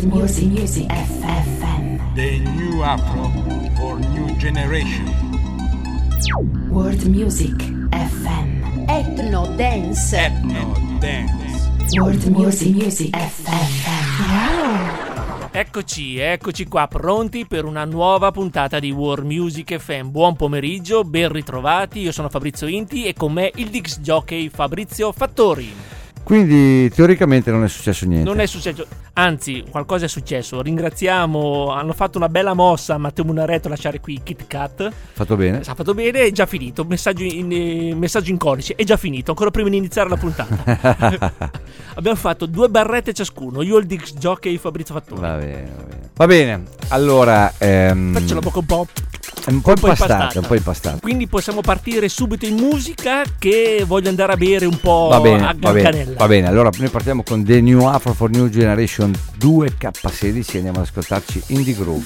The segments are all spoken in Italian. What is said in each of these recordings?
Music FM. The new Afro for new generation. World Music FM. Ethno Dance. Ethno Dance. World Music FM. Wow. Eccoci qua pronti per una nuova puntata di World Music FM. Buon pomeriggio, ben ritrovati. Io sono Fabrizio Inti e con me il disc jockey Fabrizio Fattori. Quindi teoricamente non è successo niente. Non è successo, anzi qualcosa è successo. Ringraziamo, hanno fatto una bella mossa a Matteo Munaretto a lasciare qui Kit Kat. Fatto bene. Ha fatto bene, è già finito. Messaggio in codice, è già finito, ancora prima di iniziare la puntata. Abbiamo fatto 2 barrette ciascuno, io il disc jockey Fabrizio Fattori. Va bene. Allora Faccio la bocca un po' impastata. Quindi possiamo partire subito in musica, che voglio andare a bere un po' Va bene, a canella. Va bene, allora noi partiamo con The New Afro for New Generation 2K16 e andiamo ad ascoltarci Indie Groove.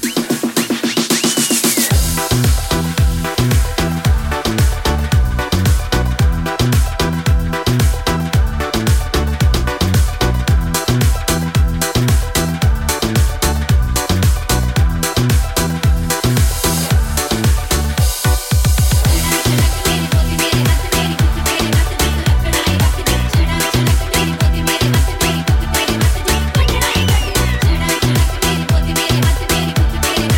Body,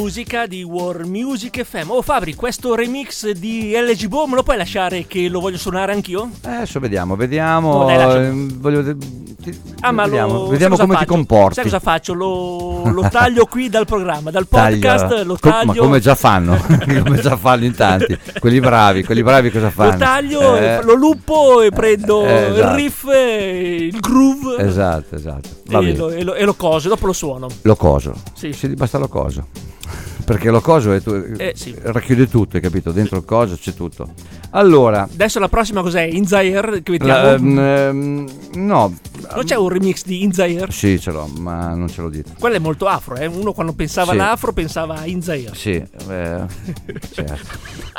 musica di World Music FM. Oh Fabri, questo remix di LGBO me lo puoi lasciare che lo voglio suonare anch'io? Adesso vediamo. No, dai, Vediamo come ti comporti. Sai cosa faccio? Lo taglio qui dal programma, dal podcast, lo taglio. Ma come già fanno? Come già fanno in tanti. Quelli bravi cosa fanno? Lo taglio, lo luppo e prendo il riff, il groove. Esatto. E lo coso, dopo lo suono. Lo coso. Sì. Basta lo coso. Perché lo coso sì. racchiude tutto, hai capito? Dentro il coso c'è tutto. Allora, adesso la prossima cos'è? Inzair che mettiamo? No. Non c'è un remix di Inzair? Sì, ce l'ho, ma non ce lo dite. Quello è molto afro, eh? Uno quando pensava all'afro pensava a Inzair. Sì, certo.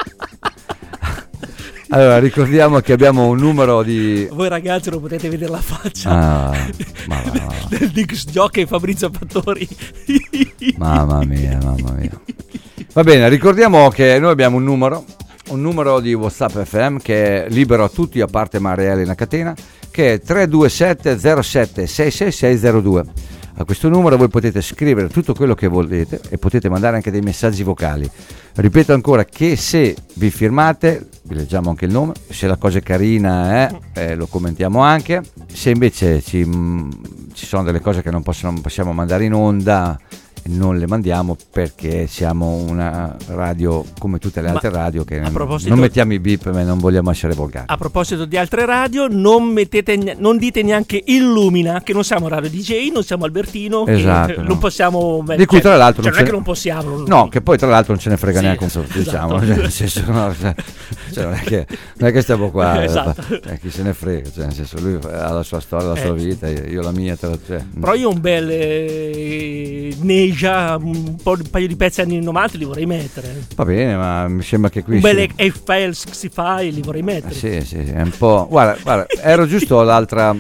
Allora, ricordiamo che abbiamo un numero di... Voi ragazzi non potete vedere la faccia del Dix Jockey Fabrizio Fattori. Mamma mia. Va bene, ricordiamo che noi abbiamo un numero di WhatsApp FM che è libero a tutti, a parte Marielle in catena, che è 327 07 66602. A questo numero voi potete scrivere tutto quello che volete e potete mandare anche dei messaggi vocali. Ripeto ancora che se vi firmate, vi leggiamo anche il nome, se la cosa è carina lo commentiamo anche, se invece ci sono delle cose che non possiamo mandare in onda, non le mandiamo perché siamo una radio come tutte le altre radio che non mettiamo i beep, ma non vogliamo essere volgari. A proposito di altre radio, non dite neanche Illumina, che non siamo Radio DJ, non siamo Albertino, esatto, che non possiamo, di cui tra l'altro non è che non possiamo, no, che poi tra l'altro non ce ne frega neanche un esatto. diciamo, nel senso, non è che stiamo qua, esatto. Chi se ne frega, nel senso, lui ha la sua storia, la sua vita, io la mia, però io un bel Neja, un paio di pezzi anni 90 li vorrei mettere. Va bene, ma mi sembra che qui un bel Eiffel 65 li vorrei mettere. Sì, è un po'. Guarda, ero giusto l'altra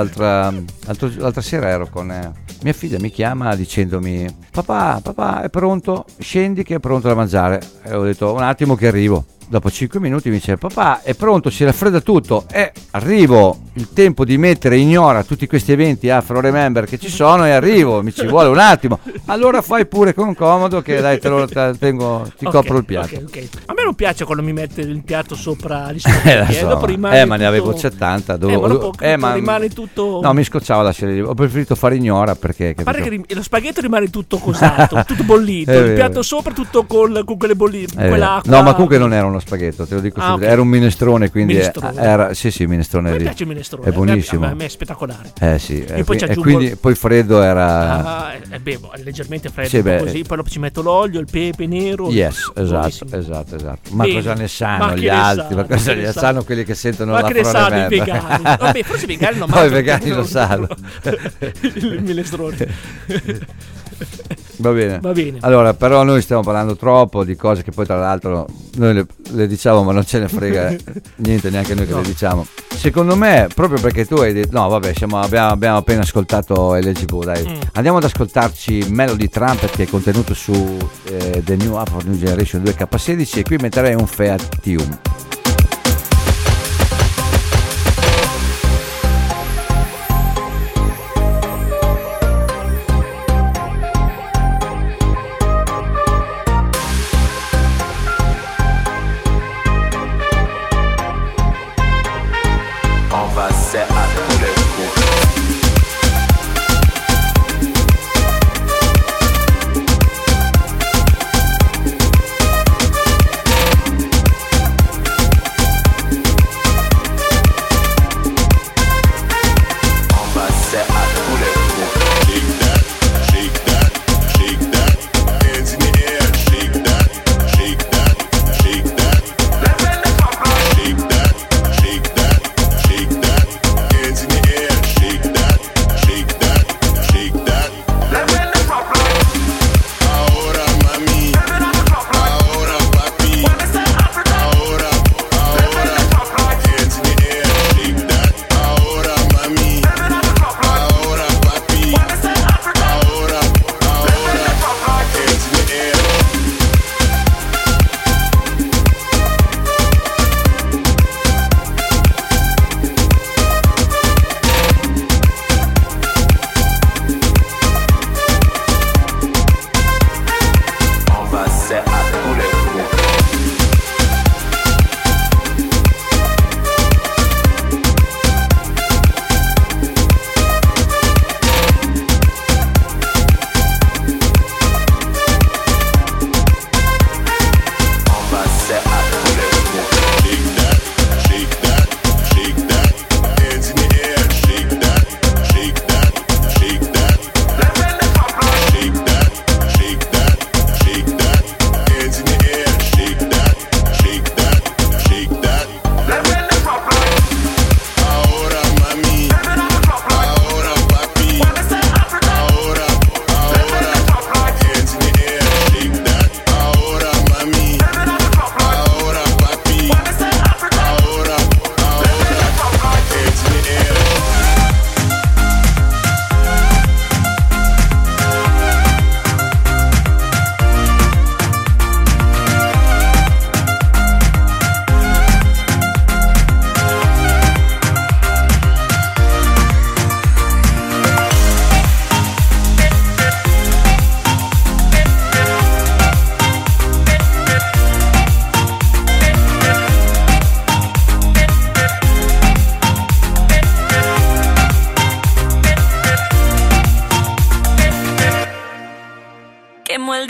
sera ero con mia figlia, mi chiama dicendomi: papà, è pronto? Scendi che è pronto da mangiare. E ho detto: un attimo che arrivo. Dopo 5 minuti mi dice: papà, è pronto, si raffredda tutto. Arrivo, il tempo di mettere ignora tutti questi eventi Afro Remember che ci sono e arrivo, mi ci vuole un attimo. Allora fai pure con comodo che dai, ti copro il piatto. Okay. A me non piace quando mi mette il piatto sopra gli spaghetti. So. Dopo rimane ma ne avevo 70. Ma rimane tutto. No, mi scocciava la serie. Ho preferito fare ignora perché. A parte che lo spaghetto rimane tutto cosato, tutto bollito. Il piatto sopra tutto con quelle bollite, quell'acqua. No, ma comunque non era uno spaghetto, te lo dico subito. Okay. Era un minestrone, quindi era minestrone. Mi piace il minestrone, è buonissimo. A me è spettacolare. Sì, e poi e quindi poi freddo era leggermente freddo, così poi ci metto l'olio, il pepe nero. Yes, esatto. Ma cosa ne sanno gli altri? Ma cosa ne sanno quelli che sentono la ne sanno i vegani? Vabbè, forse i vegani non mangiano. No, i vegani lo sanno. Il minestrone. Va bene. Allora, però noi stiamo parlando troppo di cose che poi tra l'altro noi le diciamo, ma non ce ne frega niente neanche noi che le diciamo. Secondo me, proprio perché tu hai detto, no vabbè, abbiamo appena ascoltato LGBO, dai. Andiamo ad ascoltarci Melody Trumpet, che è contenuto su The New Afro New Generation 2K16, e qui metterei un Fiat Tium.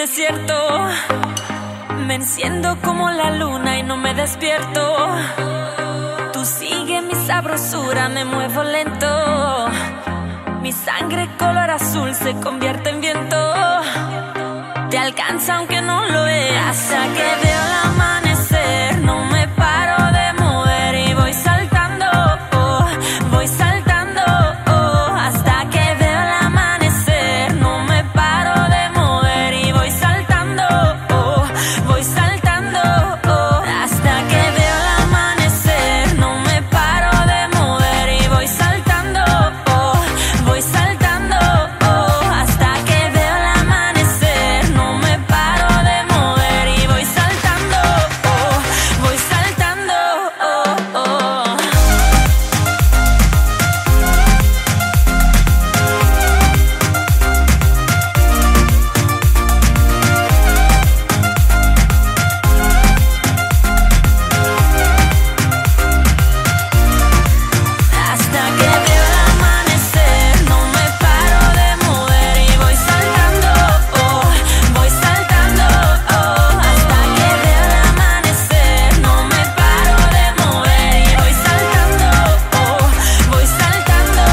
desierto. Me enciendo como la luna y no me despierto. Tú sigues mi sabrosura, me muevo lento. Mi sangre color azul se convierte en viento. Te alcanza aunque no lo es. Hasta que veo el amanecer, no me paro de mover y voy saltando, voy saltando, hasta que veo el amanecer, no me paro de mover y voy saltando, voy saltando, hasta que veo el amanecer, no me paro de mover y voy saltando, voy saltando, hasta que veo el amanecer, no me paro de mover y voy saltando, voy saltando, hasta que veo el amanecer, no me paro de mover y voy saltando, voy saltando, hasta que veo el amanecer, no me paro de mover y voy saltando, voy saltando,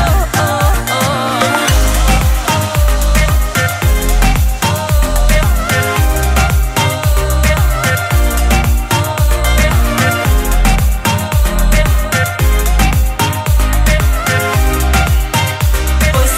voy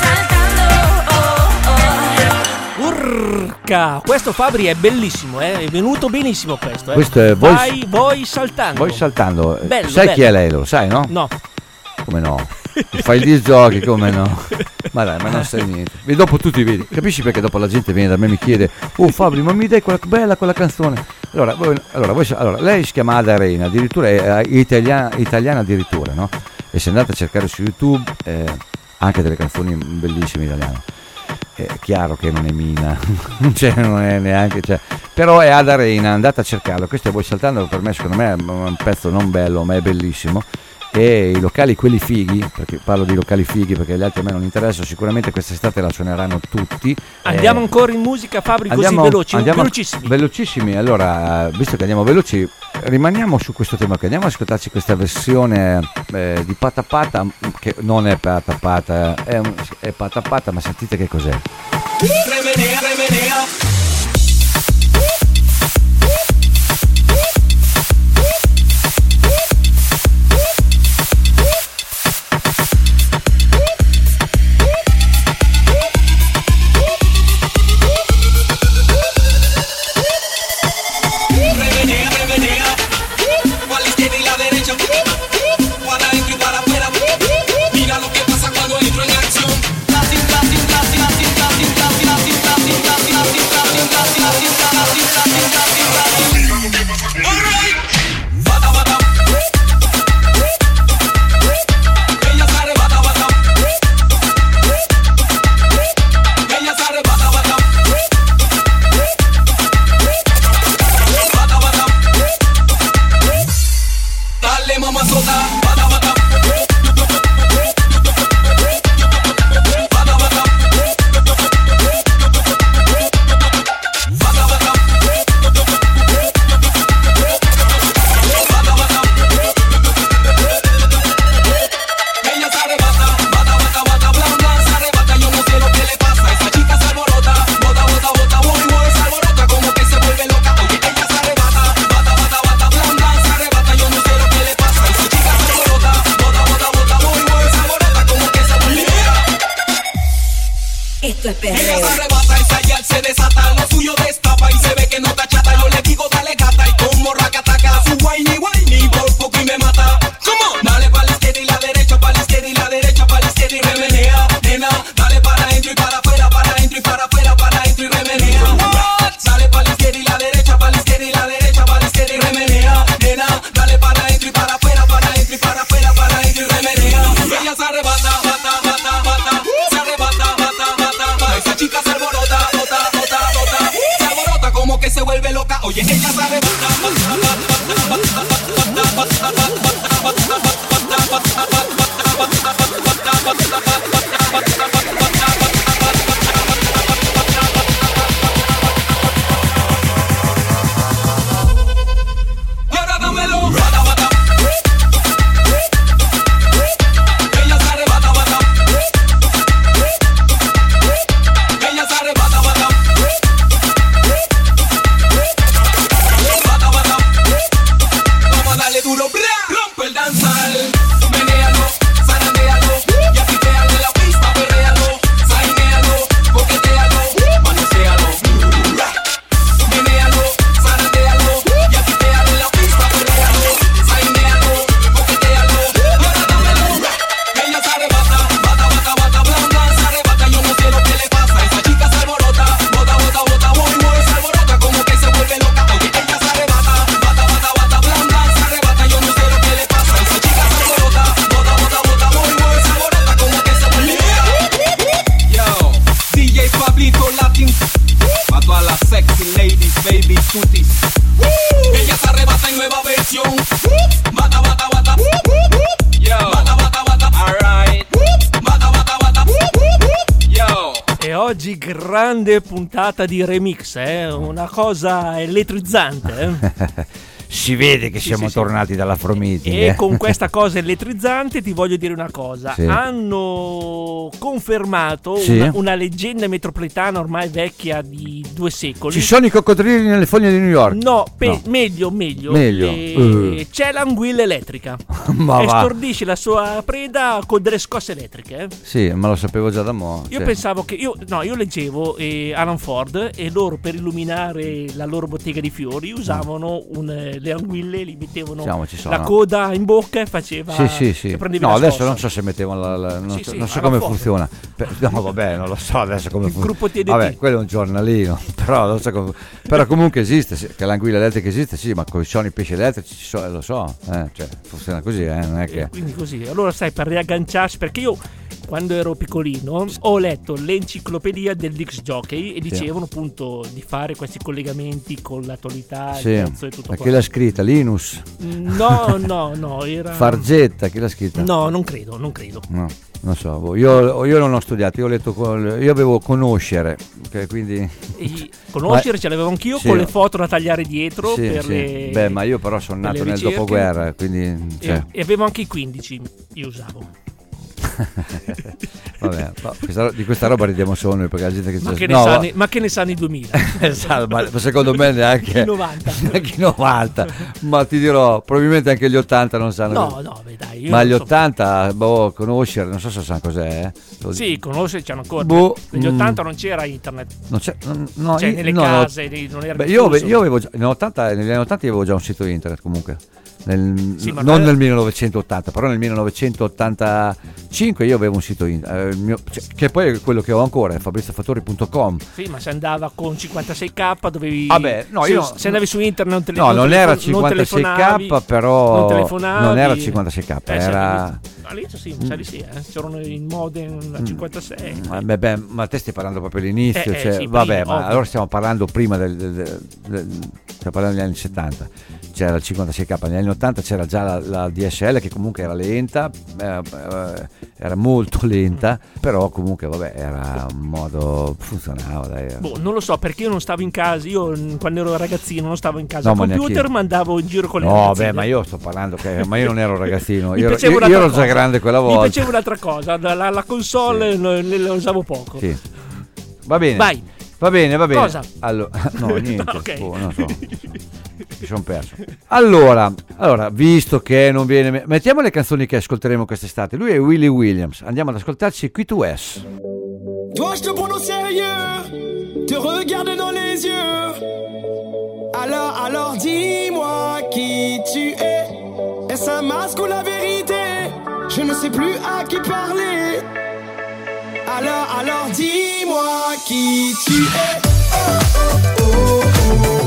saltando, Urca! Questo Fabri è bellissimo, è venuto benissimo questo. Questo è Voi saltando. Voi saltando. Bello, Sai bello. chi è lei, lo sai, no? No. Come no? Fai il disc jockey, come no? Ma dai, ma non sai niente. E dopo tu ti vedi. Capisci perché dopo la gente viene da me e mi chiede: oh Fabri, ma mi dai quella bella quella canzone? Allora, lei si chiama Ada Reina, addirittura è italiana addirittura, no? E se andate a cercare su YouTube anche delle canzoni bellissime italiane. È chiaro che non è Mina, cioè non è neanche, cioè, però è Ada Reina, andate a cercarlo. Questo è Voi saltando, per me secondo me è un pezzo non bello ma è bellissimo. E i locali quelli fighi, perché parlo di locali fighi perché gli altri a me non interessano, sicuramente quest'estate la suoneranno tutti. Andiamo ancora in musica, Fabri, così velocissimi. Velocissimi, allora, visto che andiamo veloci, rimaniamo su questo tema, che andiamo ad ascoltarci questa versione di Pata Pata, che non è Pata Pata, è Pata Pata, ma sentite che cos'è. Remenea, remenea. tutti. Ella se arrebata en nueva versión. Bata, bata, bata. Yo. Bata, bata, bata. Alright. Bata, bata, bata. Yo. E oggi grande puntata di remix, una cosa elettrizzante. Si vede che siamo tornati dalla Afromeeting. E con questa cosa elettrizzante ti voglio dire una cosa. Sì. Hanno confermato una leggenda metropolitana ormai vecchia di 2 secoli. Ci sono i coccodrilli nelle fogne di New York? No, meglio. C'è l'anguilla elettrica. Ma e va. stordisce la sua preda con delle scosse elettriche. Sì, ma lo sapevo già da mo'. Io pensavo che io leggevo Alan Ford, e loro per illuminare la loro bottega di fiori usavano le anguille, li mettevano la coda in bocca e faceva. Sì. No, adesso non so se mettevano non so come funziona. No, vabbè, non lo so adesso come funziona. Gruppo TDT. Vabbè, quello è un giornalino, però non so come. Però comunque esiste, che l'anguilla elettrica esiste, sì, ma con i pesci elettrici lo so, cioè funziona così, non è che. Quindi così. Allora sai, per riagganciarsi, perché io quando ero piccolino ho letto l'enciclopedia del Disc Jockey e dicevano appunto di fare questi collegamenti con l'attualità, il cazzo e tutto. Ma chi l'ha scritta? Linus? No, era Fargetta, chi l'ha scritta? No, non credo. No, non so, io non ho studiato, io ho letto io avevo Conoscere, che quindi Conoscere ce l'avevo anch'io, con le foto da tagliare dietro per le. Beh, ma io però sono nato nel dopoguerra, quindi e avevo anche i 15, io usavo. Vabbè, di questa roba ridiamo solo noi, perché la gente ma che ne sanno i 2000. Esatto, ma secondo me neanche i 90. Neanche i 90, ma ti dirò, probabilmente anche gli 80 non sanno. No, beh, dai, ma gli 80, Conoscere, non so se sanno cos'è. Sì, Conoscere c'hanno ancora. Negli 80 non c'era internet. Nelle case non era. Io avevo già negli anni 80 avevo già un sito internet comunque. Nel 1980, però nel 1985 io avevo un sito che poi è quello che ho ancora, è fabriziofattori.com. Sì, ma se andava con 56k dovevi. Se andavi su internet non era 56k, però non telefonavi, non era 56k, era. All'inizio sì, c'erano in modem a 56. Ma te stai parlando proprio all'inizio, prima, ma allora stiamo parlando prima stiamo parlando degli anni 70. C'era il 56k, negli anni 80 c'era già la DSL, che comunque era lenta, era molto lenta, però comunque era un modo, funzionava, dai. Non lo so, perché io non stavo in casa, io quando ero ragazzino non stavo in casa al computer, ma andavo in giro con le ragazzine. Ma io sto parlando ma io non ero ragazzino, io ero già grande quella volta. Mi piaceva un'altra cosa, la console la usavo poco. Sì. Va bene. Vai. Va bene. Cosa? Allora, no, niente. Okay. Non so. Mi sono perso. Allora, visto che non viene, mettiamo le canzoni che ascolteremo quest'estate. Lui è Willie Williams. Andiamo ad ascoltarci Q2S. Dois-je te prendre au sérieux, te regarder dans les yeux? Alors dis-moi qui tu es. Est-ce un masque ou la vérité? Je ne sais plus à qui parler. Alors dis-moi qui tu es. Oh, oh, oh.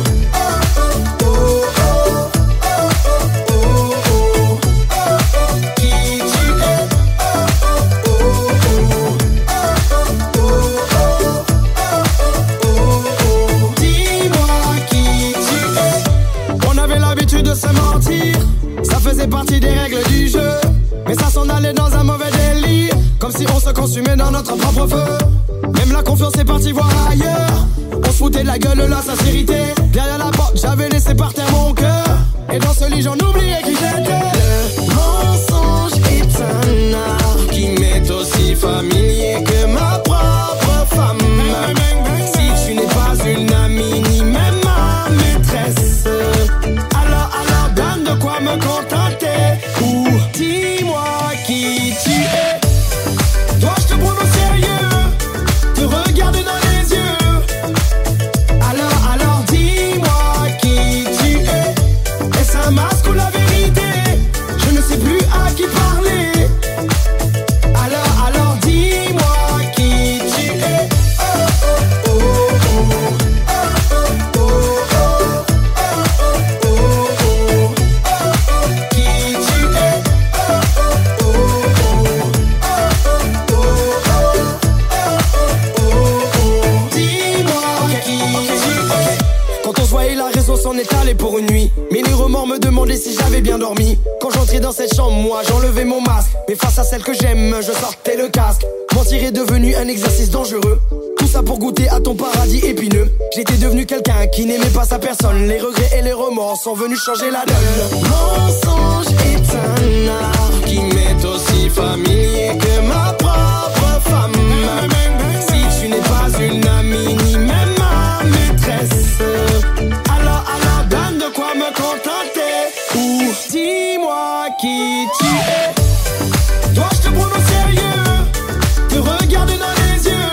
De se mentir, ça faisait partie des règles du jeu, mais ça s'en allait dans un mauvais délire, comme si on se consumait dans notre propre feu. Même la confiance est partie voir ailleurs, on se foutait de la gueule, la sincérité. Derrière la porte, j'avais laissé par terre mon cœur, et dans ce lit j'en oubliais qui j'étais. Le mensonge est un art qui m'est aussi familier que ma propre femme. Si tu n'es pas une amie ni même ma maîtresse, donne de quoi me contenter. Ou dis-moi qui tu es. Dois-je te prendre au sérieux, te regarder dans les yeux? Alors dis-moi qui on s'en est allé pour une nuit. Mais les remords me demandaient si j'avais bien dormi. Quand j'entrais dans cette chambre, moi j'enlevais mon masque. Mais face à celle que j'aime, je sortais le casque. Mentir est devenu un exercice dangereux. Tout ça pour goûter à ton paradis épineux. J'étais devenu quelqu'un qui n'aimait pas sa personne. Les regrets et les remords sont venus changer la donne. Mensonge est un art qui m'est aussi familier que ma propre femme. Si tu n'es pas une amie ni même ma maîtresse, alors donne de quoi me contenter. Ou dis-moi qui tu es. Dois-je te prendre au sérieux, te regarder dans les yeux?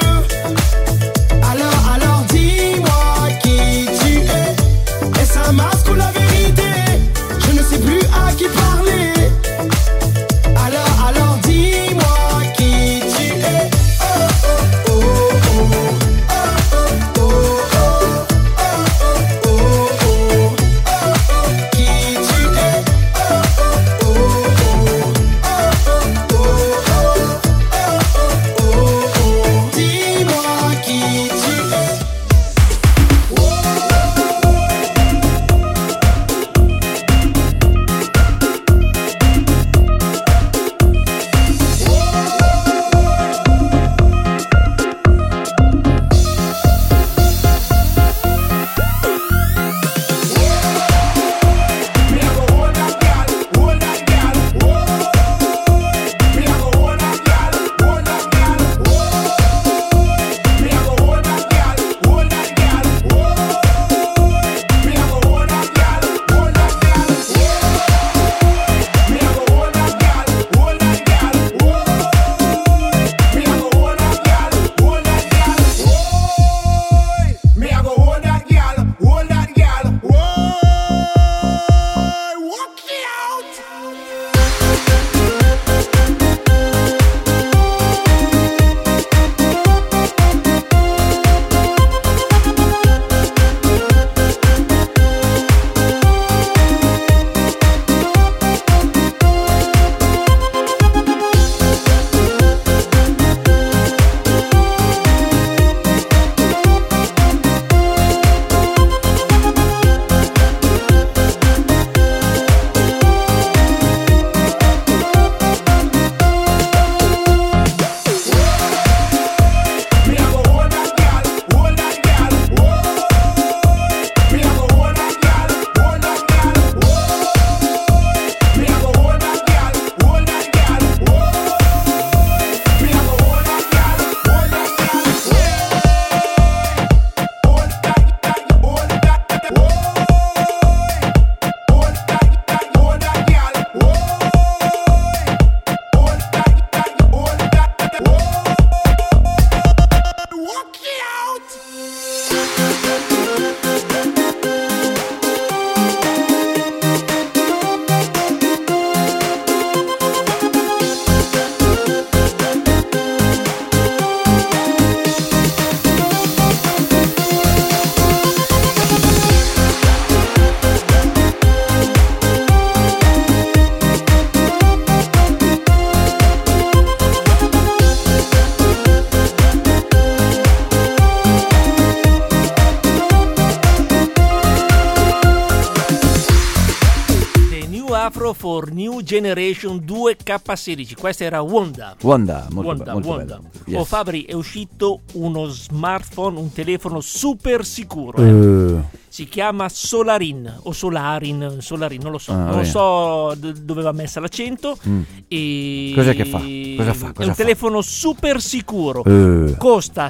Alors dis-moi qui tu es. Est-ce un masque ou la vérité? Je ne sais plus à qui parler. Alors dis-moi qui tu es. Oh oh oh oh oh oh oh oh oh. Qui tu es? Oh oh oh oh oh oh. Dis-moi qui tu es. Afro for New Generation 2K16. Questa era Wanda. Wanda, molto bello. Yes. Fabri, è uscito uno smartphone, un telefono super sicuro. Si chiama Solarin o Solarin, non lo so. Non so dove va messa l'accento. E cos'è che fa? Cosa fa? È un telefono super sicuro. Costa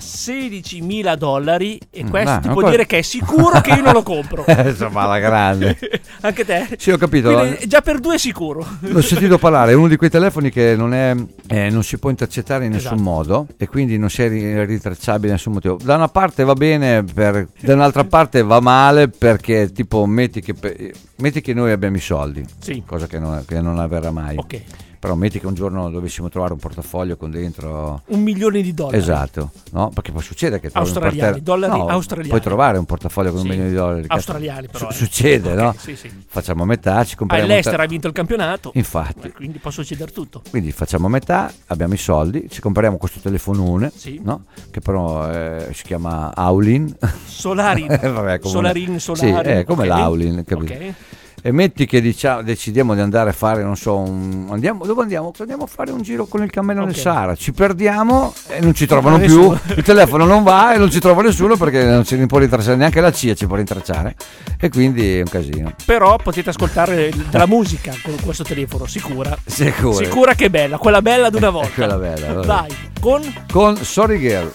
$16.000 e questo ti può dire che è sicuro che io non lo compro. Insomma, alla grande. Anche te? Sì, ho capito. Quindi, già per 2 è sicuro. L'ho sentito parlare, è uno di quei telefoni che non si può intercettare in nessun modo e quindi non si è ritracciabile in nessun motivo. Da una parte va bene, da un'altra parte va male, perché tipo metti che noi abbiamo i soldi, sì, cosa che non avverrà mai. Ok. Però metti che un giorno dovessimo trovare un portafoglio con dentro $1 milione. Esatto, no? Perché poi succede che trovi Australiani, dollari australiani. Puoi trovare un portafoglio con $1 milione. Australiani però. Succede, okay, no? Sì, sì. Facciamo metà, ci compriamo. L'Ester ha vinto il campionato. Infatti. Quindi può succedere tutto. Quindi facciamo metà, abbiamo i soldi, ci compriamo questo telefonone, sì. no? Che però si chiama Aulin. Solarin. Vabbè, Solarin. Sì, come l'Aulin, capito? Ok. E metti che decidiamo di andare a fare, non so, dove andiamo? Andiamo a fare un giro con il cammello nel Sahara, ci perdiamo e non ci trovano più, il telefono non va e non ci trova nessuno perché non ci può rintracciare, neanche la CIA ci può rintracciare, e quindi è un casino. Però potete ascoltare della musica con questo telefono, sicura che è bella, quella bella d'una volta. Quella bella, vabbè. Vai, con Sorry Girl.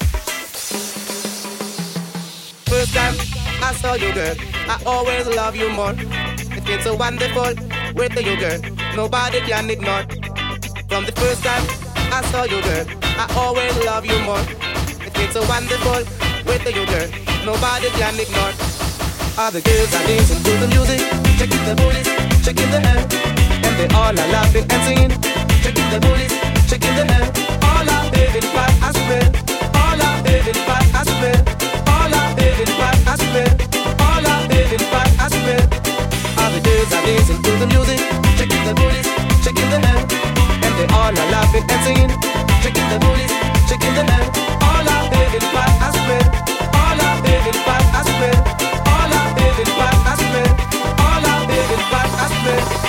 First time I saw you, girl, I always love you more. It's been so wonderful with you, girl, nobody can ignore. From the first time I saw you, girl, I always love you more. It's been so wonderful with you, girl, nobody can ignore. All the girls are dancing to the music, shaking the booties, shaking the hair, and they all are laughing and singing, shaking the booties, shaking the hair. All are having fun, I swear. All are having fun, I swear. All are having fun, I swear. All are having fun, I swear. All the girls are dancing to the music, shaking the booties, shaking the hair, and they all are laughing and singing, shaking the booties, shaking the hair. All are having fun, I swear. All are having fun, I swear. All are having fun, I swear. All are having fun, I swear.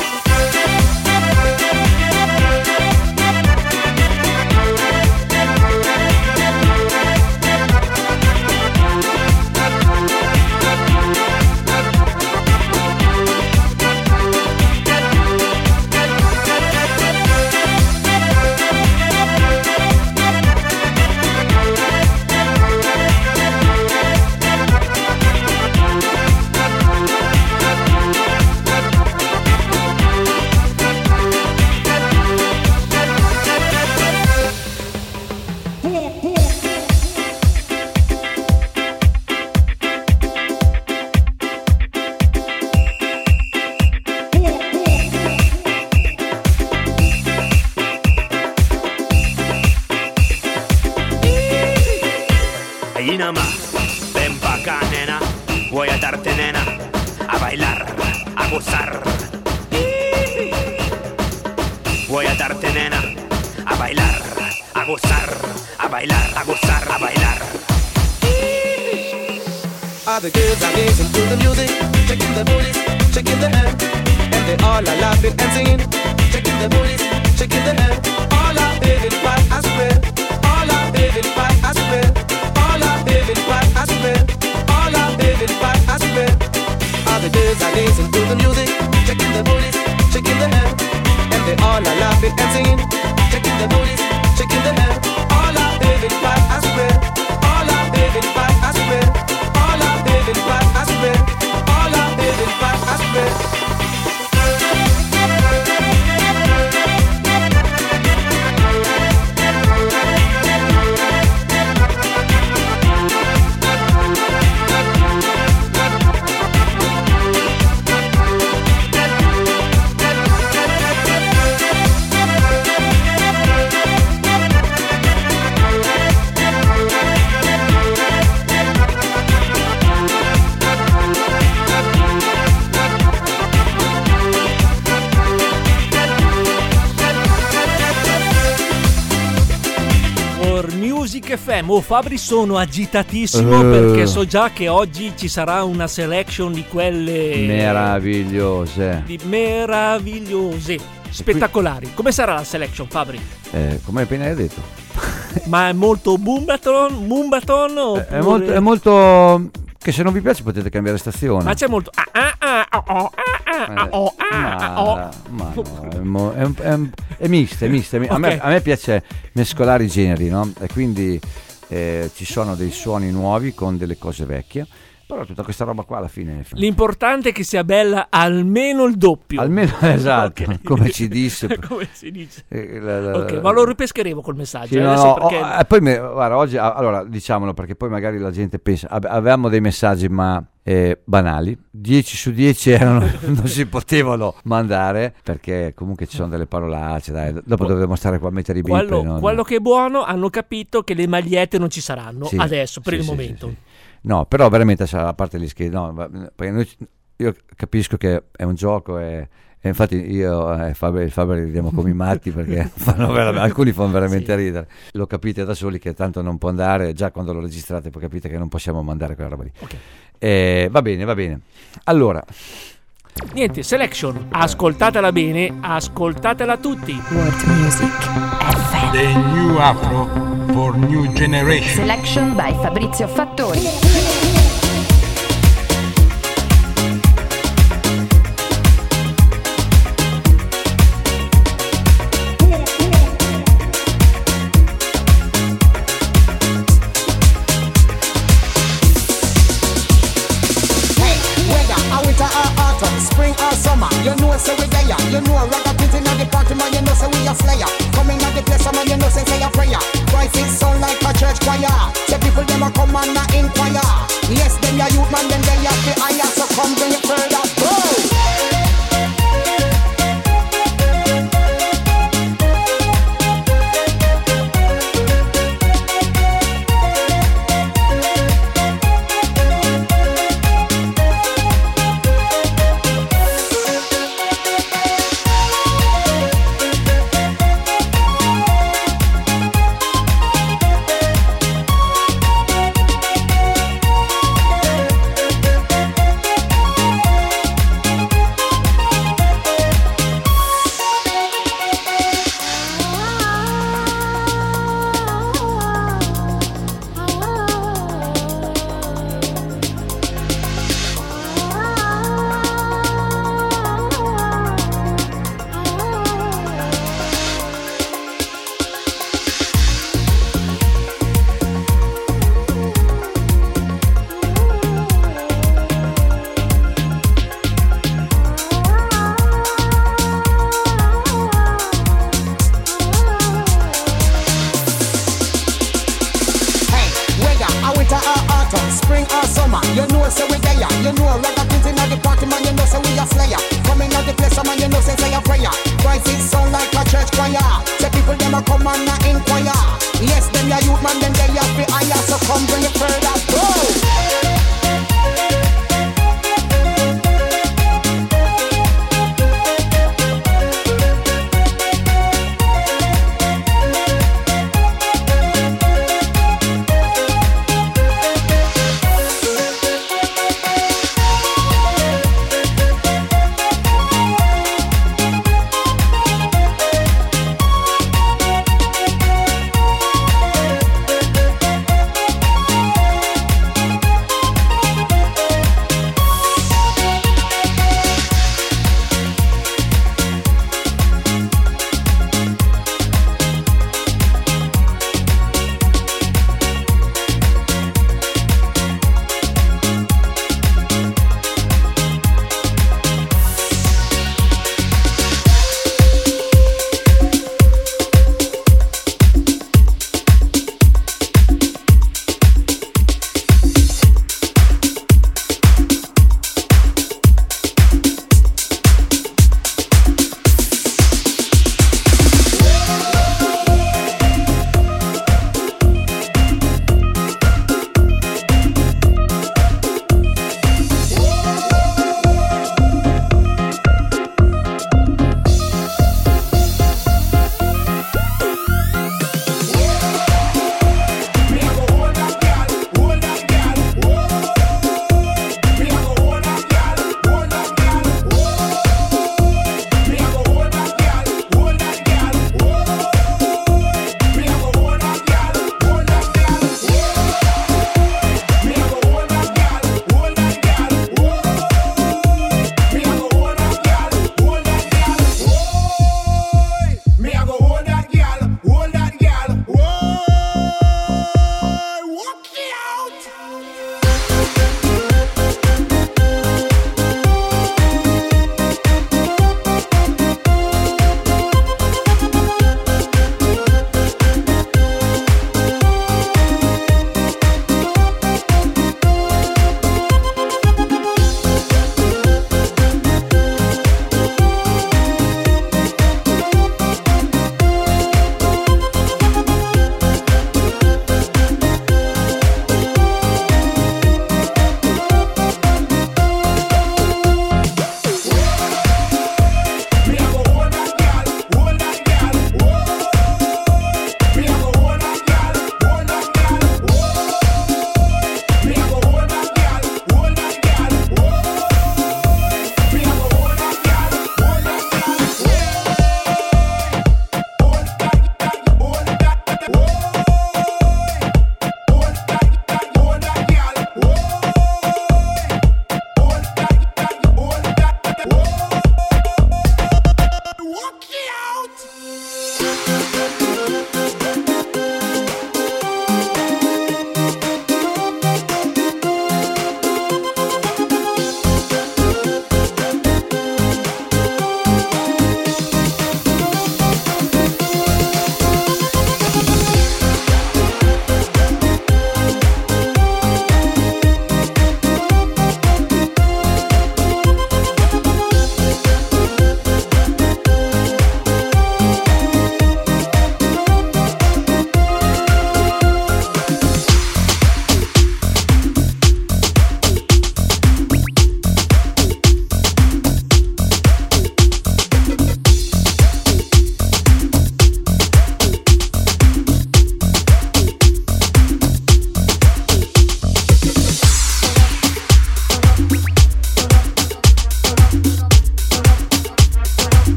Ven pa' acá, nena, voy a darte, nena, a bailar, a gozar. Voy a darte, nena, a bailar, a gozar, a bailar, a gozar, a bailar. All the girls are dancing to the music, shaking the booties, shaking the hair, and they all are laughing and singing, shaking the booties, shaking the hair. All are having fun, I swear. All are having fun, I swear. All are having fun, I swear. All are having fun, I swear. All the girls are dancing to the music, shaking the booties, shaking the hair, and they all are laughing and singing, shaking the booties, shaking the hair. All are having fun, I swear. All are having fun, I swear. All are having fun, I swear. All are having fun, I swear. Music FM. Fabri, sono agitatissimo perché so già che oggi ci sarà una selection di quelle meravigliose, spettacolari. Come sarà la selection, Fabri? Come appena hai detto. Ma è molto Mumbaton oppure... è molto che se non vi piace potete cambiare stazione. Ma c'è molto è mista. Okay. A me piace mescolare i generi, no? E quindi ci sono dei suoni nuovi con delle cose vecchie. Però tutta questa roba qua alla fine l'importante è che sia bella almeno il doppio. Almeno, esatto, okay. Come ci disse. Come si dice. Ok, ma lo ripescheremo col messaggio. Sì, poi guarda, oggi allora diciamolo perché poi magari la gente pensa avevamo dei messaggi, ma banali. 10 su 10 non si potevano mandare, perché comunque ci sono delle parolacce, dai, dopo dovremo stare qua a mettere i bip. Quello che è buono, hanno capito che le magliette non ci saranno adesso per il momento. Sì. No, però veramente, a parte gli scherzi, perché io capisco che è un gioco e infatti io e Fabio ridiamo come i matti, perché alcuni fanno veramente ridere. Lo capite da soli che tanto non può andare, già quando lo registrate poi capite che non possiamo mandare quella roba lì. Okay. Va bene. Allora, niente, Selection, ascoltatela bene, ascoltatela tutti. World Music FM. The new Afro for new generation. Selection by Fabrizio Fattori. You know say we there, you know ragamuffins inna the party, man. You know say we a slayer. Coming at the place, man. You know say a prayer. Voices sound like a church choir. Say people them a come and a inquire. Yes, them ya youth man, them they a fi higher. So come bring it further, go.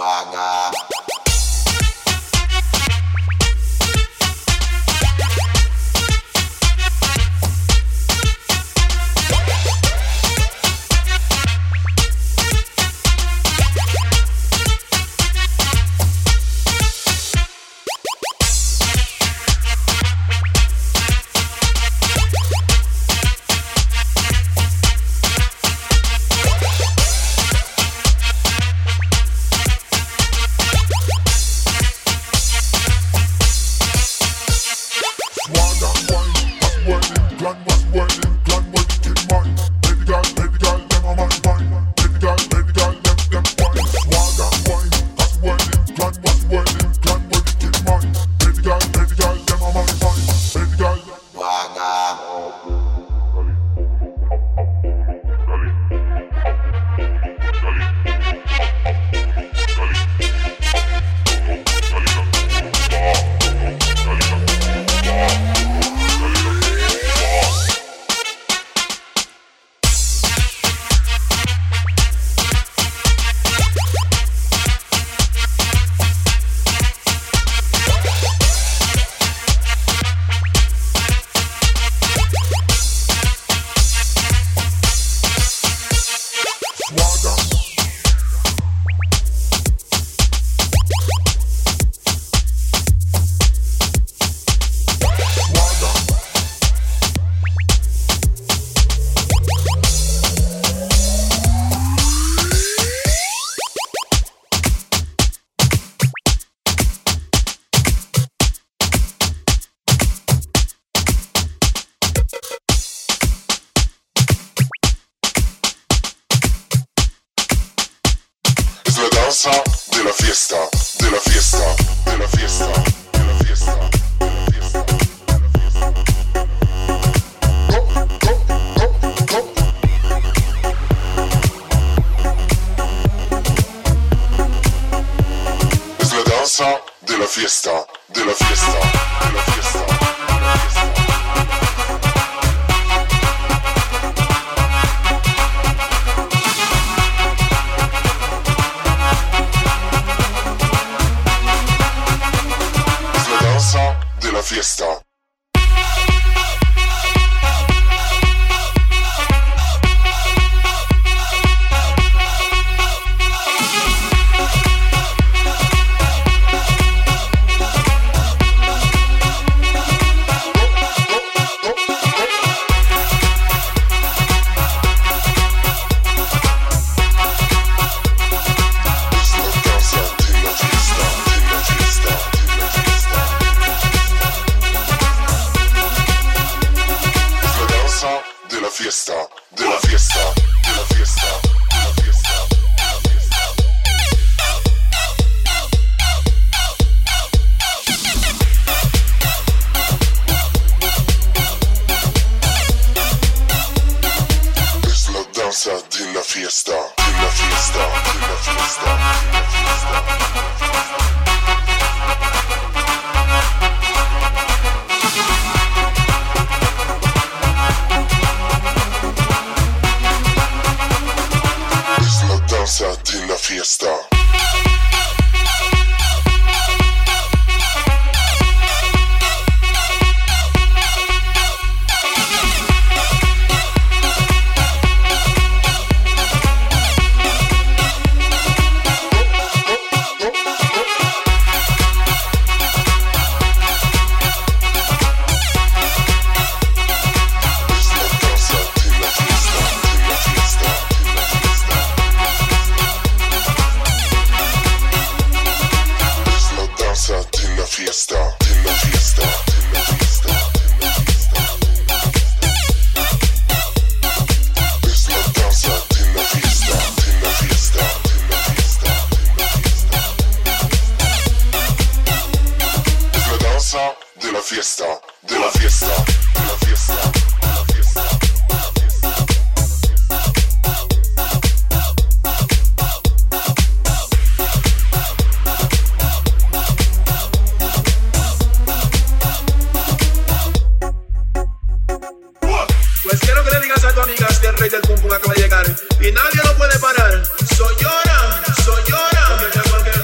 De la fiesta, de la fiesta, de la fiesta, de la fiesta, de la fiesta. Es la danza de la fiesta, de la fiesta, de la fiesta, de la fiesta. De la fiesta. Fiesta, de la fiesta, de la fiesta, de la fiesta, de la fiesta. Es la danza de la fiesta, de la fiesta, de la fiesta, de la fiesta. Danza de la fiesta. Fiesta, de la fiesta, de la fiesta, de la fiesta. Es la danza de la fiesta, de la fiesta, de la fiesta, de la fiesta. Es la danza de la fiesta, de la fiesta, de la fiesta, de la fiesta. Pues quiero que le digas a tu amigas que el rey del pum pum acaba de llegar y nadie lo puede parar. Soy llora, porque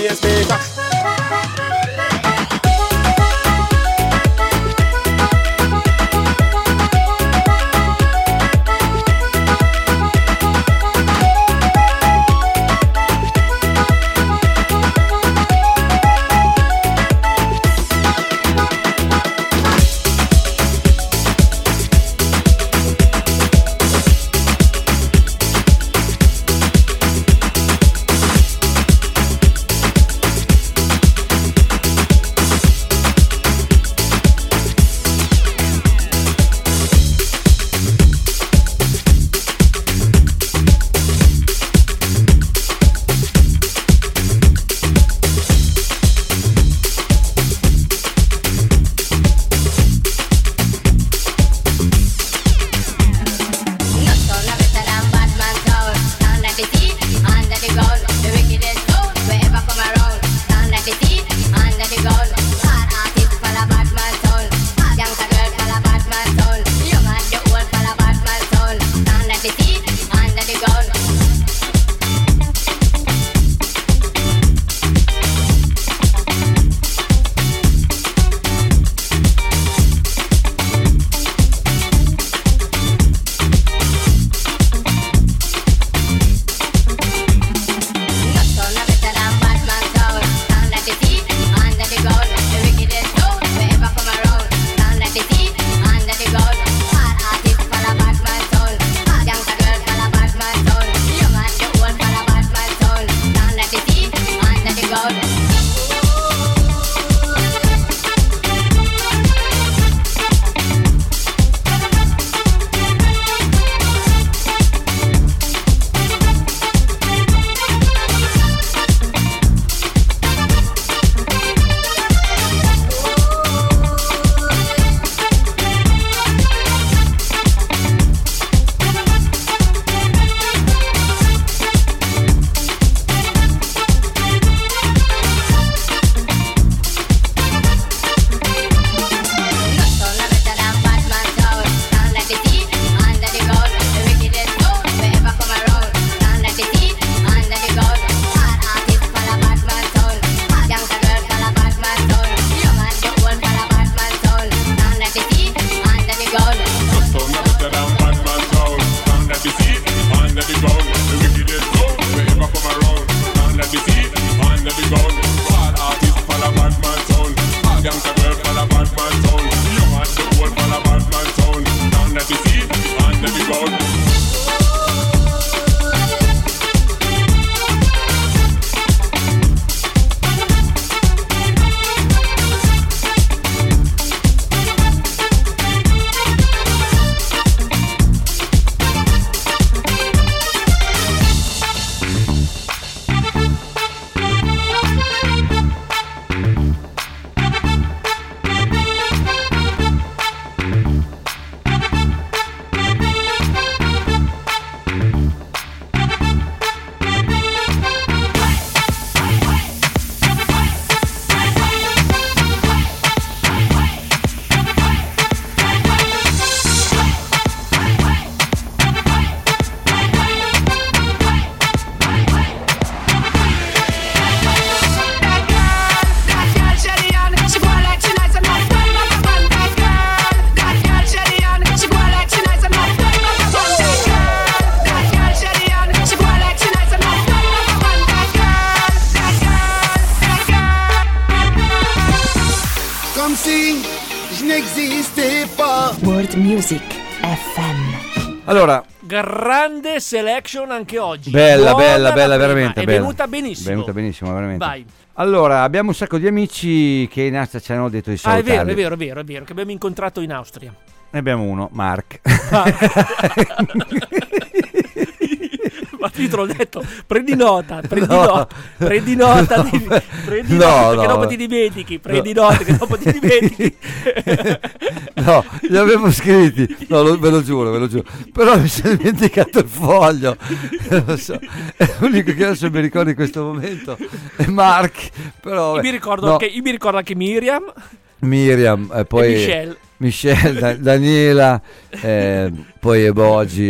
pacemaker. World Music FM. Allora, grande selection anche oggi. Bella, Buona bella, la bella, prima. veramente È bella. venuta benissimo. Venuta benissimo, veramente. Vai. Allora, abbiamo un sacco di amici che in Austria ci hanno detto di Ah, è salutarli. vero, che abbiamo incontrato in Austria. Ne abbiamo uno, Mark. Ma io te l'ho detto, prendi nota, No. nota, No, perché no. dopo ti dimentichi, prendi nota che dopo ti dimentichi. No, li avevo scritti, no, ve lo giuro, però mi sono dimenticato il foglio. Lo so. È l'unico che adesso mi ricordo in questo momento è Mark, però Io mi ricordo anche Miriam Miriam, poi e Michelle. Michelle, Daniela, poi Ebogi,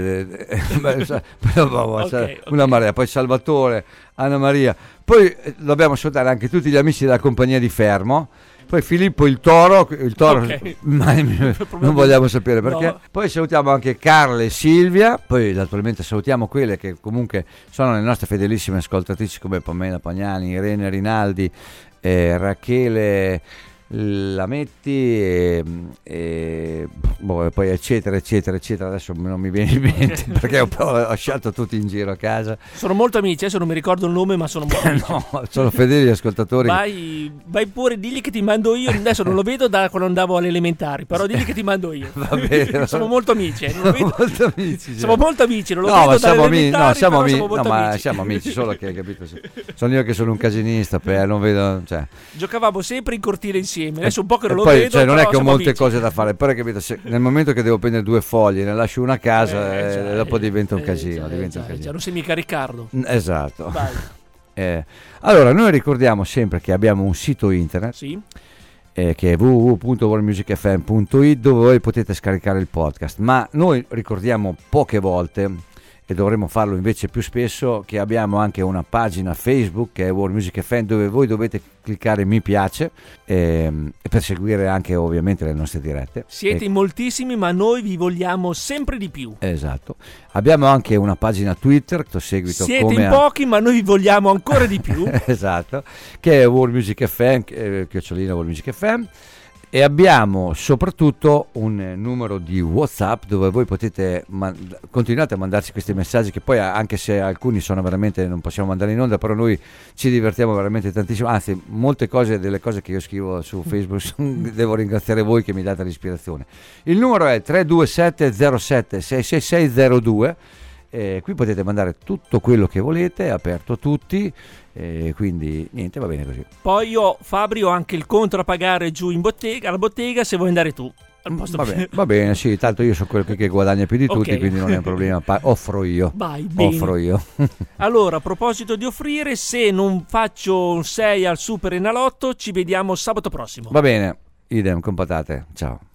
una marea, poi Salvatore, Anna Maria, poi dobbiamo salutare anche tutti gli amici della compagnia di Fermo, poi Filippo il Toro, okay. Non vogliamo sapere perché, no. Poi salutiamo anche Carla e Silvia, poi naturalmente salutiamo quelle che comunque sono le nostre fedelissime ascoltatrici come Pamela Pagnani, Irene Rinaldi, Rachele Lametti e poi eccetera adesso non mi viene in mente perché ho lasciato tutti in giro a casa. Sono molto amici, adesso non mi ricordo il nome, ma sono molto amici. No, sono fedeli ascoltatori. Vai pure, digli che ti mando io. Adesso non lo vedo da quando andavo alle elementari, però digli che ti mando io. Va bene. Siamo molto amici, non lo vedo. Molto amici, siamo molto amici, non lo no, vedo siamo amici, no, siamo amici, amici. Siamo amici, solo che capito, sono io che sono un casinista, non vedo, cioè. Giocavamo sempre in cortile insieme, adesso un po' che non lo poi, vedo, cioè, non è che ho molte amici. cose da fare, però capito, nel momento che devo prendere 2 fogli ne lascio una a casa dopo diventa un casino, un casino. Non sei mica Riccardo. Esatto. Allora noi ricordiamo sempre che abbiamo un sito internet, sì, che è www.worldmusicfm.it, dove voi potete scaricare il podcast, ma noi ricordiamo poche volte, e dovremmo farlo invece più spesso, che abbiamo anche una pagina Facebook che è World Music FM, dove voi dovete cliccare mi piace e per seguire anche ovviamente le nostre dirette. Siete in moltissimi, ma noi vi vogliamo sempre di più. Esatto. Abbiamo anche una pagina Twitter, seguito siete come in pochi, ma noi vi vogliamo ancora di più. Esatto, che è World Music FM, @ World Music FM. E abbiamo soprattutto un numero di WhatsApp dove voi potete continuate a mandarci questi messaggi, che poi anche se alcuni sono veramente non possiamo mandare in onda, però noi ci divertiamo veramente tantissimo, anzi molte cose delle cose che io scrivo su Facebook devo ringraziare voi che mi date l'ispirazione. Il numero è 327 07 66602. Qui potete mandare tutto quello che volete, è aperto a tutti, quindi niente, va bene così. Poi io, Fabri, ho anche il conto da pagare giù in bottega, alla bottega, se vuoi andare tu. Va bene, sì, tanto io sono quello che guadagna più di tutti, quindi non è un problema, offro io. Vai, bene. Offro io. Allora, a proposito di offrire, se non faccio un 6 al Super Enalotto, ci vediamo sabato prossimo. Va bene, idem con patate, ciao.